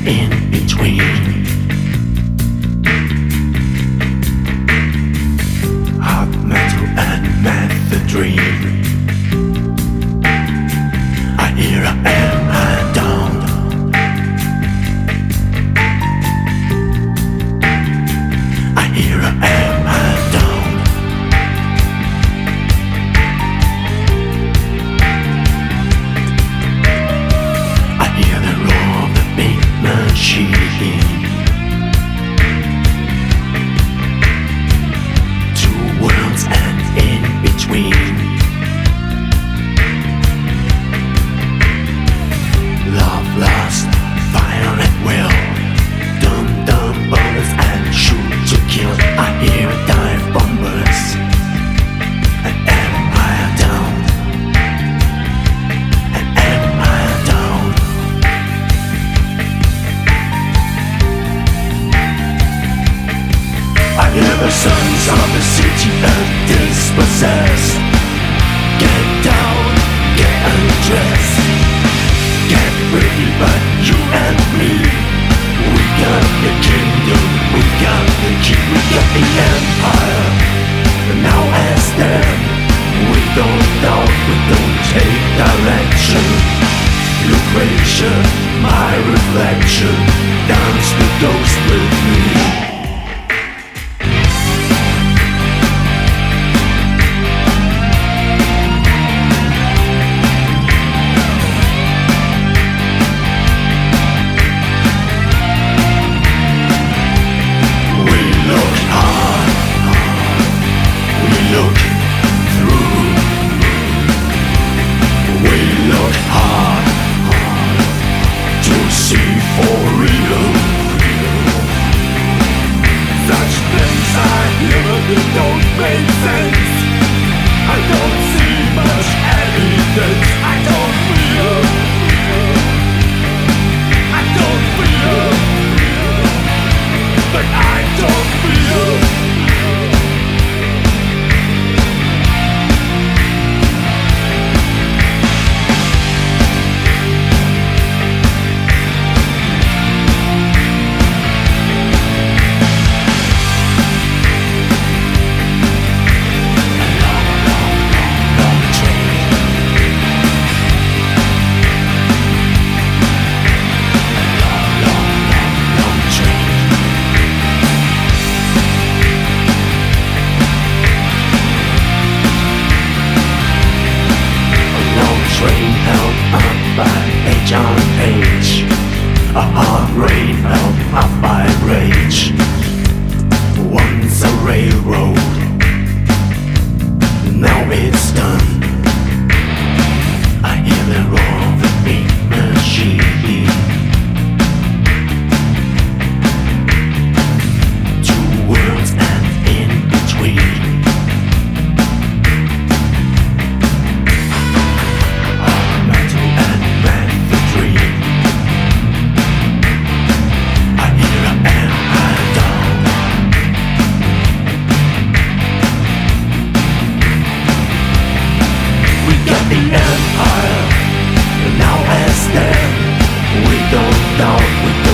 in between. Hot metal and methadone. I hear I am high down. I hear I am high down. I hear the roar of the big machine. Two worlds and in between. Love, lust, fire at will. Dum-dum bullets and shoot to kill. I hear dive bombers and empire down. And empire down. I hear the sons of the city and dispossessed. Get down, get undressed. Get ready, but you and me, we got the kingdom, we got the king, we got the empire. Now as then, we don't doubt, we don't take direction. Lucretia, my reflection, dance the ghost with me. Look through. We look hard to see for real. Such things I hear that don't make sense. I don't see much evidence. I don't feel. I don't feel. But I don't feel. Train held up by page on page. A hard rain held up by rage. Once a railroad, now it's done. I hear the roar of the big machine. Two worlds and in between. The empire, now as then, we don't doubt, we don't